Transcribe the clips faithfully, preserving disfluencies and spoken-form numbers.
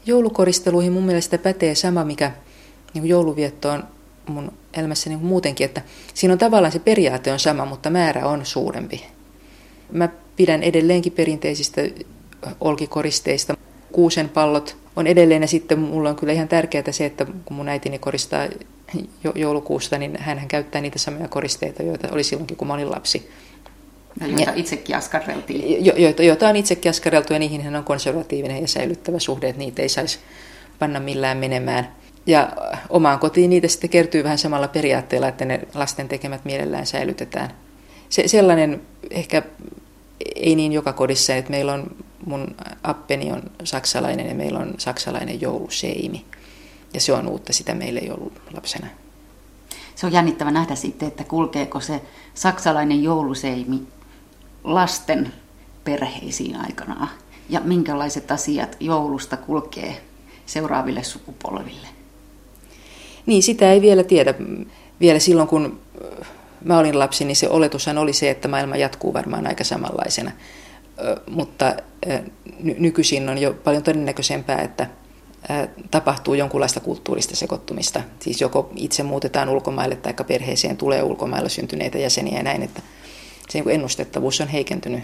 Joulukoristeluihin mun mielestä pätee sama, mikä niin kuin jouluvietto on mun elämässä niin kuin muutenkin, että siinä on tavallaan se periaate on sama, mutta määrä on suurempi. Mä pidän edelleenkin perinteisistä olkikoristeista. Kuusenpallot on edelleen ja sitten mulla on kyllä ihan tärkeää se, että kun mun äitini koristaa joulukuusta, niin hän käyttää niitä samoja koristeita, joita oli silloinkin, kun mä olin lapsi. Ja joita itsekin askarreltiin. Jo, joita, joita on itsekin askarreltu ja niihin hän on konservatiivinen ja säilyttävä suhde, että niitä ei saisi panna millään menemään. Ja omaan kotiin niitä sitten kertyy vähän samalla periaatteella, että ne lasten tekemät mielellään säilytetään. Se, sellainen ehkä ei niin joka kodissa, että meillä on, mun appeni on saksalainen ja meillä on saksalainen jouluseimi. Ja se on uutta sitä meille joululapsena. Se on jännittävä nähdä sitten, että kulkeeko se saksalainen jouluseimi lasten perheisiin aikanaan. Ja minkälaiset asiat joulusta kulkee seuraaville sukupolville. Niin, sitä ei vielä tiedä. Vielä silloin, kun mä olin lapsi, niin se oletushan oli se, että maailma jatkuu varmaan aika samanlaisena. Mutta nykyisin on jo paljon todennäköisempää, että tapahtuu jonkunlaista kulttuurista sekoittumista. Siis joko itse muutetaan ulkomaille tai perheeseen tulee ulkomailla syntyneitä jäseniä ja näin, että se ennustettavuus on heikentynyt.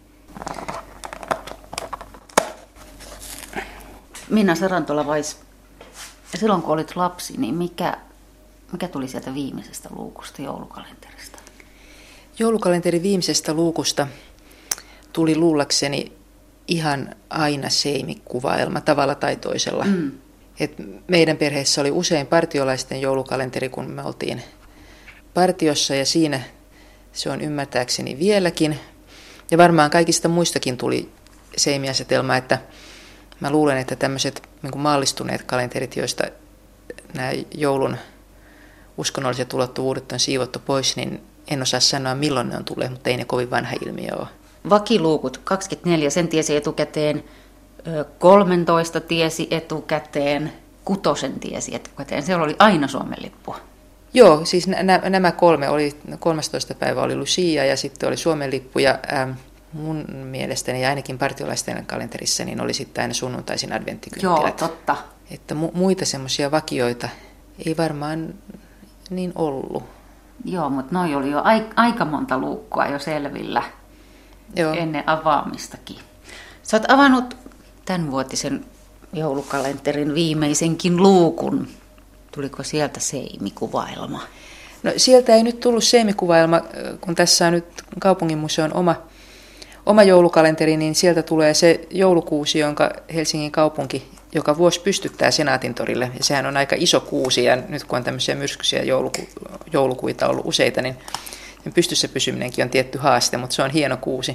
Minna Sarantola-Vais, silloin kun olit lapsi, niin mikä, mikä tuli sieltä viimeisestä luukusta joulukalenterista? Joulukalenterin viimeisestä luukusta tuli luullakseni ihan aina seimikuvaelma tavalla tai toisella. Mm. Et meidän perheessä oli usein partiolaisten joulukalenteri, kun me oltiin partiossa ja siinä se on ymmärtääkseni vieläkin. Ja varmaan kaikista muistakin tuli seimiasetelma, että mä luulen, että tämmöiset niin kuin maallistuneet kalenterit, joista nämä joulun uskonnolliset ulottuvuudet on siivottu pois, niin en osaa sanoa milloin ne on tulleet, mutta ei ne kovin vanha ilmiö ole. Vakiluukut kaksikymmentäneljä, sen tiesi etukäteen, kolmetoista tiesi etukäteen, kutosen tiesi etukäteen. Siellä oli aina Suomen lippu. Joo, siis nä- nämä kolme, oli, kolmastoista päivä oli Lucia ja sitten oli Suomen lippu ja ähm, mun mielestäni ja ainakin partiolaisten kalenterissa niin oli sitten aina sunnuntaisin adventtikynttilät. Joo, totta. Että mu- muita semmoisia vakioita ei varmaan niin ollut. Joo, mutta noi oli jo ai- aika monta luukkua jo selvillä. Joo. Ennen avaamistakin. Sä oot avannut tämänvuotisen joulukalenterin viimeisenkin luukun. Tuliko sieltä seimikuvaelma? No sieltä ei nyt tullut seimikuvaelma, kun tässä on nyt kaupunginmuseon oma, oma joulukalenteri, niin sieltä tulee se joulukuusi, jonka Helsingin kaupunki joka vuosi pystyttää Senaatintorille. Ja sehän on aika iso kuusi ja nyt kun on tämmöisiä myrskyisiä jouluku, joulukuita ollut useita, niin pystyssä pysyminenkin on tietty haaste, mutta se on hieno kuusi.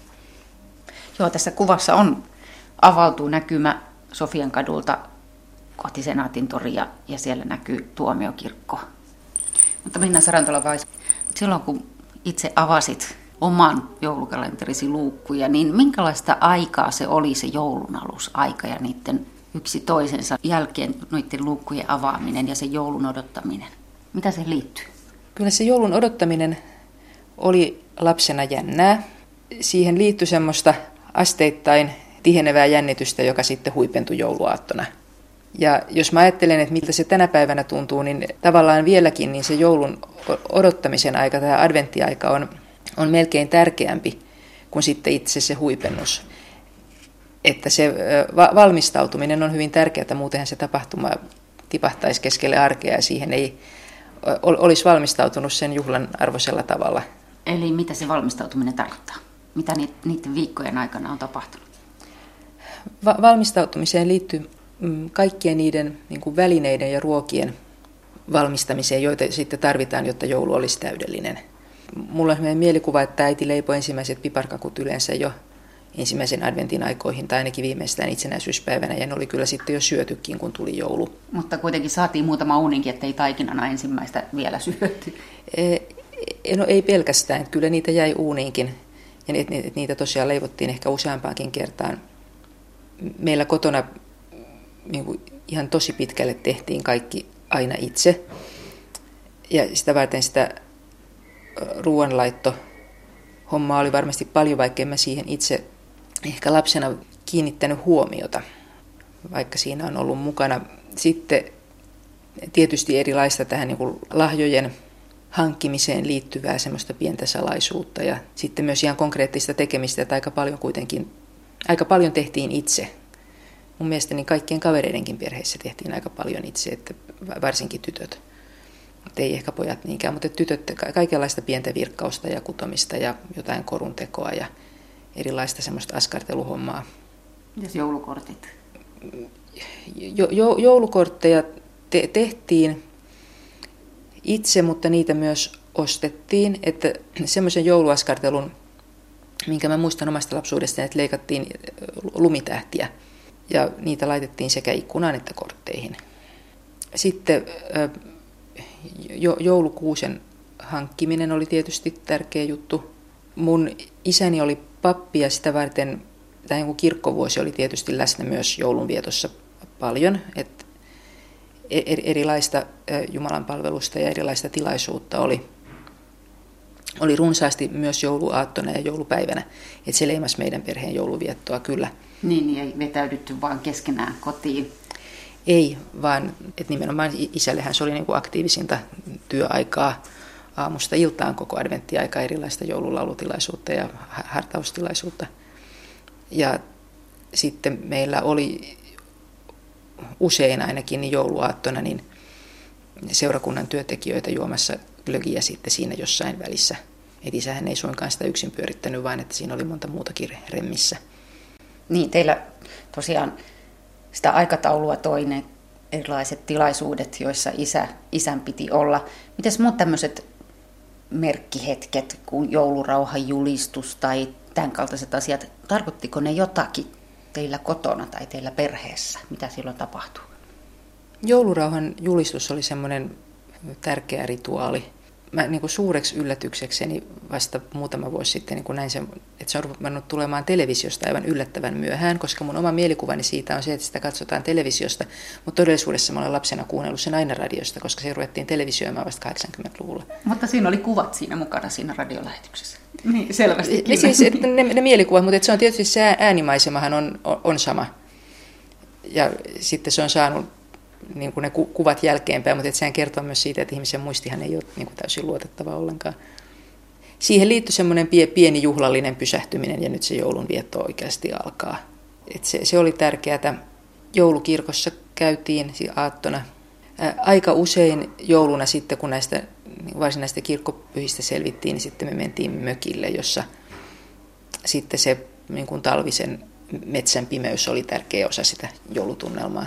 Joo, tässä kuvassa on avautuu näkymä Sofian kadulta kohti Senaatintoria ja siellä näkyy tuomiokirkko. Mutta Minna Sarantola-Vais, silloin kun itse avasit oman joulukalenterisi luukkuja, niin minkälaista aikaa se oli se joulunalusaika ja niiden yksi toisensa jälkeen noiden luukkujen avaaminen ja se joulun odottaminen? Mitä se liittyy? Kyllä se joulun odottaminen oli lapsena jännää. Siihen liittyi semmoista asteittain tihenevää jännitystä, joka sitten huipentui jouluaattona. Ja jos mä ajattelen, että miltä se tänä päivänä tuntuu, niin tavallaan vieläkin niin se joulun odottamisen aika tai adventtiaika on, on melkein tärkeämpi kuin sitten itse se huipennus. Että se valmistautuminen on hyvin tärkeää, muutenhan se tapahtuma tipahtaisi keskelle arkea ja siihen ei olisi valmistautunut sen juhlan arvoisella tavalla. Eli mitä se valmistautuminen tarkoittaa? Mitä niiden viikkojen aikana on tapahtunut? Va- valmistautumiseen liittyy kaikkien niiden niin kuin välineiden ja ruokien valmistamiseen, joita sitten tarvitaan, jotta joulu olisi täydellinen. Mulla on sellainen mielikuva, että äiti leipoi ensimmäiset piparkakut yleensä jo ensimmäisen adventin aikoihin tai ainakin viimeistään itsenäisyyspäivänä, ja ne oli kyllä sitten jo syötykin, kun tuli joulu. Mutta kuitenkin saatiin muutama uuninkin, ettei taikinana ensimmäistä vielä syöty. E, no ei pelkästään, kyllä niitä jäi uuniinkin, ja niitä tosiaan leivottiin ehkä useampaankin kertaan. Meillä kotona niin kuin ihan tosi pitkälle tehtiin kaikki aina itse, ja sitä varten sitä ruoanlaitto hommaa oli varmasti paljon, vaikka en mä siihen itse ehkä lapsena kiinnittänyt huomiota. vaikka siinä on ollut mukana. Sitten tietysti erilaista tähän niin kuin lahjojen hankkimiseen liittyvää semmoista pientä salaisuutta ja sitten myös ihan konkreettista tekemistä, että aika paljon kuitenkin, aika paljon tehtiin itse. Mun mielestäni kaikkien kavereidenkin perheissä tehtiin aika paljon itse, että varsinkin tytöt. Mutta ei ehkä pojat niinkään, mutta tytöt, kaikenlaista pientä virkkausta ja kutomista ja jotain koruntekoa ja erilaista semmoista askarteluhommaa. Mitäs joulukortit? Jo, jo, joulukortteja te, tehtiin itse, mutta niitä myös ostettiin. Että semmoisen jouluaskartelun, minkä mä muistan omasta lapsuudestani, että leikattiin lumitähtiä ja niitä laitettiin sekä ikkunaan että kortteihin. Sitten jo, joulukuusen hankkiminen oli tietysti tärkeä juttu. Mun isäni oli pappi ja sitä varten tämä joku kirkkovuosi oli tietysti läsnä myös joulunvietossa paljon. Et erilaista Jumalan palvelusta ja erilaista tilaisuutta oli, oli runsaasti myös jouluaattona ja joulupäivänä. Et se leimasi meidän perheen jouluviettoa kyllä. Niin, ei vetäydytty vaan keskenään kotiin. Ei, vaan että nimenomaan isällehän se oli niin kuin aktiivisinta työaikaa aamusta iltaan koko adventtiaika, erilaista joululaulutilaisuutta ja hartaustilaisuutta. Ja sitten meillä oli usein ainakin niin jouluaattona niin seurakunnan työntekijöitä juomassa glögiä sitten siinä jossain välissä. Et isähän ei suinkaan sitä yksin pyörittänyt, vaan että siinä oli monta muutakin remmissä. Niin, teillä tosiaan sitä aikataulua toi ne erilaiset tilaisuudet, joissa isä, isän piti olla. Mites muut tämmöiset merkkihetket kuin joulurauhan julistus tai tämän kaltaiset asiat, tarkoittiko ne jotakin teillä kotona tai teillä perheessä? Mitä silloin tapahtuu? Joulurauhan julistus oli semmoinen tärkeä rituaali. Mä niin kuin suureksi yllätyksekseni vasta muutama vuosi sitten niin kuin näin sen, että se on ruvennut tulemaan televisiosta aivan yllättävän myöhään, koska mun oma mielikuvani siitä on se, että sitä katsotaan televisiosta, mutta todellisuudessa mä olen lapsena kuunnellut sen aina radiosta, koska se ruvettiin televisioimaan vasta kahdeksankymmentäluvulla. Mutta siinä oli kuvat siinä mukana siinä radiolähetyksessä. Niin, selvästi. Ne, siis, että ne, ne mielikuvat, mutta että se on tietysti se äänimaisemahan on, on sama. Ja sitten se on saanut niin kuin ne kuvat jälkeenpäin, mutta sehän kertoo myös siitä, että ihmisen muistihan ei ole niin kuin täysin luotettava ollenkaan. Siihen liittyy semmoinen pieni juhlallinen pysähtyminen ja nyt se joulunvietto oikeasti alkaa. Et se, se oli tärkeää. Joulukirkossa käytiin aattona. Ää, aika usein jouluna sitten, kun näistä niin varsinaisista kirkkopyhistä selvittiin, niin sitten me mentiin mökille, jossa sitten se niin kuin talvisen metsän pimeys oli tärkeä osa sitä joulutunnelmaa.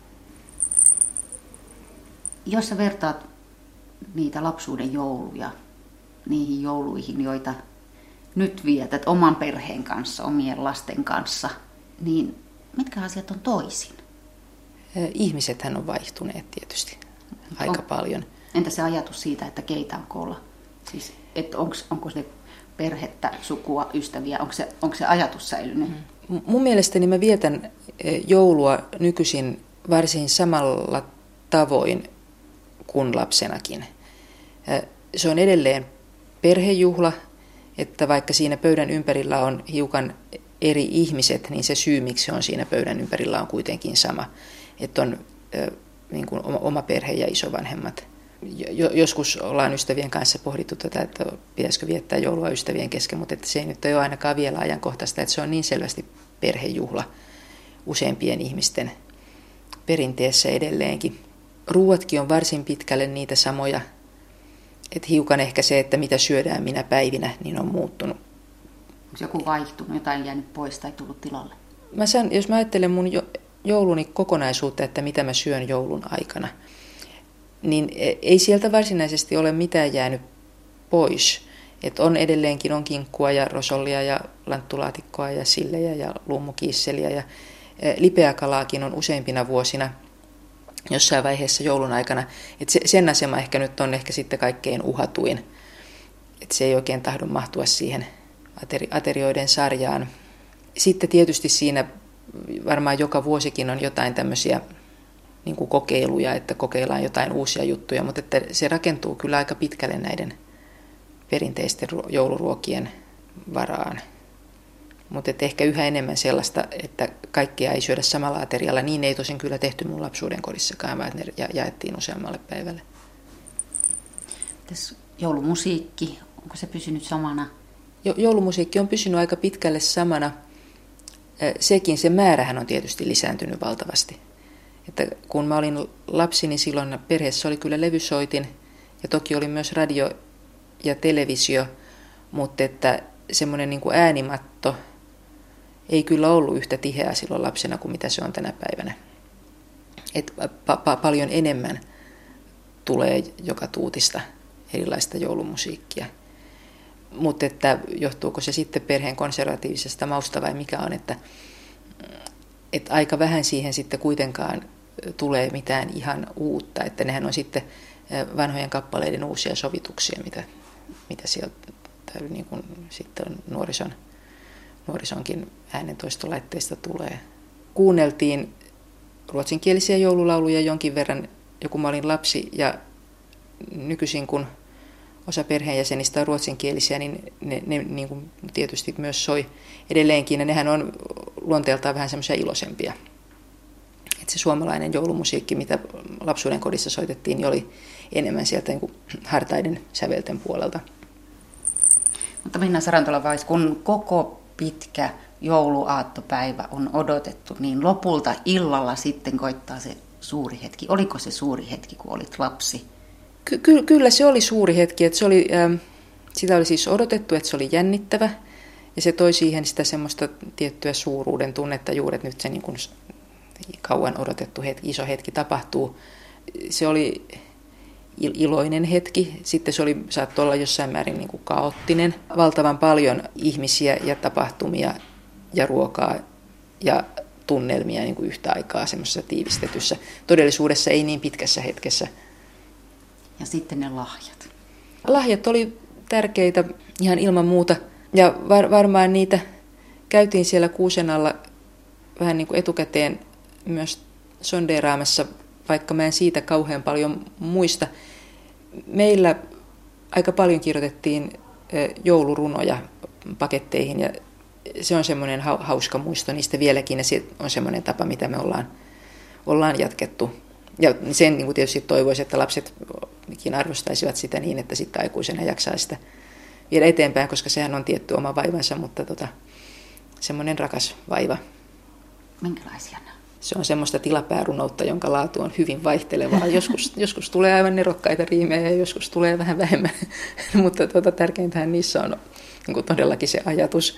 Jos sä vertaat niitä lapsuuden jouluja niihin jouluihin, joita nyt vietät oman perheen kanssa, omien lasten kanssa, niin mitkä asiat on toisin? Ihmisethän on vaihtuneet tietysti aika on, paljon. Entä se ajatus siitä, että keitä on koolla? Siis, että onko, onko se perhettä, sukua, ystäviä, onko se, onko se ajatus säilynyt? Mun mielestäni mä vietän joulua nykyisin varsin samalla tavoin kuin lapsenakin. Se on edelleen perhejuhla, että vaikka siinä pöydän ympärillä on hiukan eri ihmiset, niin se syy, miksi se on siinä pöydän ympärillä, on kuitenkin sama. Että on niin kuin oma perhe ja isovanhemmat. Joskus ollaan ystävien kanssa pohdittu tätä, että pitäisikö viettää joulua ystävien kesken, mutta että se ei nyt ole ainakaan vielä ajankohtaista, että se on niin selvästi perhejuhla useimpien ihmisten perinteessä edelleenkin. Ruuatkin on varsin pitkälle niitä samoja, että hiukan ehkä se, että mitä syödään minä päivinä, niin on muuttunut. Onko joku vaihtunut, jotain jäänyt pois tai tullut tilalle? Mä sanon, jos mä ajattelen mun jouluni kokonaisuutta, että mitä mä syön joulun aikana, niin ei sieltä varsinaisesti ole mitään jäänyt pois. Et on edelleenkin on kinkkua ja rosollia ja lanttulaatikkoa ja sillejä ja luumukiisseliä ja lipeäkalaakin on useimpina vuosina jossain vaiheessa joulun aikana. Et se, sen asema ehkä nyt on ehkä sitten kaikkein uhatuin. Et se ei oikein tahdo mahtua siihen ateri, aterioiden sarjaan. Sitten tietysti siinä varmaan joka vuosikin on jotain tämmöisiä niin kuin kokeiluja, että kokeillaan jotain uusia juttuja, mutta että se rakentuu kyllä aika pitkälle näiden perinteisten jouluruokien varaan. Mutta ehkä yhä enemmän sellaista, että kaikkia ei syödä samalla aterialla. Niin ei tosin kyllä tehty mun lapsuuden kodissakaan, vaan ne jaettiin useammalle päivälle. Tässä joulumusiikki, onko se pysynyt samana? Joulumusiikki on pysynyt aika pitkälle samana. Sekin, se määrähän on tietysti lisääntynyt valtavasti. Että kun mä olin lapsi, niin silloin perheessä oli kyllä levysoitin ja toki oli myös radio ja televisio, mutta että semmoinen niin kuin äänimatto ei kyllä ollut yhtä tiheää silloin lapsena kuin mitä se on tänä päivänä. Et pa- pa- paljon enemmän tulee joka tuutista erilaista joulumusiikkia. Mutta että johtuuko se sitten perheen konservatiivisesta mausta vai mikä on, että, että aika vähän siihen sitten kuitenkaan tulee mitään ihan uutta. Että nehän on sitten vanhojen kappaleiden uusia sovituksia, mitä, mitä sieltä niin kuin sitten on nuorison, nuorisonkin äänentoistolaitteista tulee. Kuunneltiin ruotsinkielisiä joululauluja jonkin verran, joku mä olin lapsi ja nykyisin kun osa perheenjäsenistä on ruotsinkielisiä, niin ne, ne niin kuin tietysti myös soi edelleenkin. Ja nehän on luonteeltaan vähän semmoisia iloisempia. Et se suomalainen joulumusiikki, mitä lapsuuden kodissa soitettiin, niin oli enemmän sieltä niin kuin hartaiden sävelten puolelta. Mutta Minna Sarantola-Weiss, kun koko pitkä jouluaattopäivä on odotettu, niin lopulta illalla sitten koittaa se suuri hetki. Oliko se suuri hetki, kun olit lapsi? Ky- ky- kyllä se oli suuri hetki. Että se oli, ähm, sitä oli siis odotettu, että se oli jännittävä. Ja se toi siihen sitä semmoista tiettyä suuruuden tunnetta juuri, että nyt se niin kuin kauan odotettu hetki, iso hetki tapahtuu. Se oli iloinen hetki. Sitten se oli, saattoi olla jossain määrin niin kuin kaoottinen. Valtavan paljon ihmisiä ja tapahtumia ja ruokaa ja tunnelmia niin kuin yhtä aikaa semmoisessa tiivistetyssä. Todellisuudessa ei niin pitkässä hetkessä. Ja sitten ne lahjat. Lahjat oli tärkeitä ihan ilman muuta. Ja var, varmaan niitä käytiin siellä kuusen alla vähän niin kuin etukäteen myös sondeeraamassa, vaikka mä en siitä kauhean paljon muista. Meillä aika paljon kirjoitettiin joulurunoja paketteihin ja se on semmoinen hauska muisto niistä vieläkin ja se on semmoinen tapa, mitä me ollaan, ollaan jatkettu. Ja sen niin kuin tietysti toivoisin, että lapsetkin arvostaisivat sitä niin, että sitten aikuisena jaksaa sitä viedä eteenpäin, koska sehän on tietty oma vaivansa, mutta tota, semmoinen rakas vaiva. Minkälaisia nämä? Se on semmoista tilapäärunoutta, jonka laatu on hyvin vaihtelevaa. Joskus, joskus tulee aivan nerokkaita riimejä ja joskus tulee vähän vähemmän, mutta tuota, tärkeintähän niissä on niin kuin todellakin se ajatus.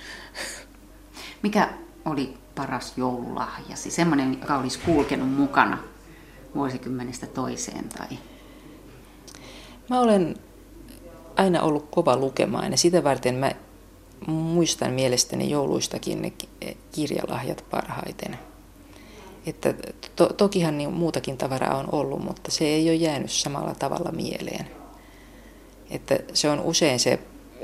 Mikä oli paras joululahjasi? Semmoinen, joka olisi kulkenut mukana vuosikymmenestä toiseen? Tai... Mä olen aina ollut kova lukemaan ja sitä varten mä muistan mielestäni jouluistakin ne kirjalahjat parhaiten. Että to, tokihan niin muutakin tavaraa on ollut, mutta se ei ole jäänyt samalla tavalla mieleen. Että se on usein se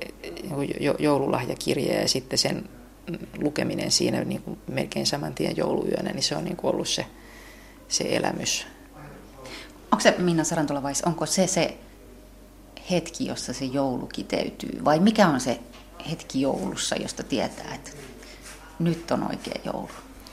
joululahjakirja ja sitten sen lukeminen siinä niin kuin melkein saman tien jouluyönä, niin se on niin kuin ollut se, se elämys. Onko se, Minna Sarantola-Weiss, onko se se hetki, jossa se joulu kiteytyy? Vai mikä on se hetki joulussa, josta tietää, että nyt on oikea joulu?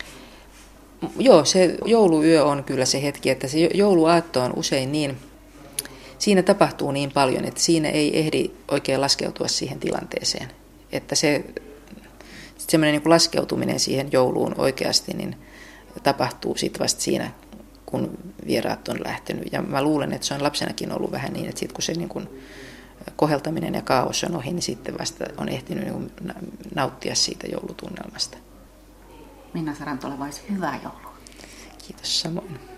Joo, se jouluyö on kyllä se hetki, että se jouluaatto on usein niin, siinä tapahtuu niin paljon, että siinä ei ehdi oikein laskeutua siihen tilanteeseen. Että se semmoinen niin kuin laskeutuminen siihen jouluun oikeasti niin tapahtuu sitten vasta siinä, kun vieraat on lähtenyt. Ja mä luulen, että se on lapsenakin ollut vähän niin, että sitten kun se niin kuin koheltaminen ja kaos on ohi, niin sitten vasta on ehtinyt niin kuin nauttia siitä joulutunnelmasta. Minna Sarantola-Weiss, hyvää joulua. Kiitos samoin.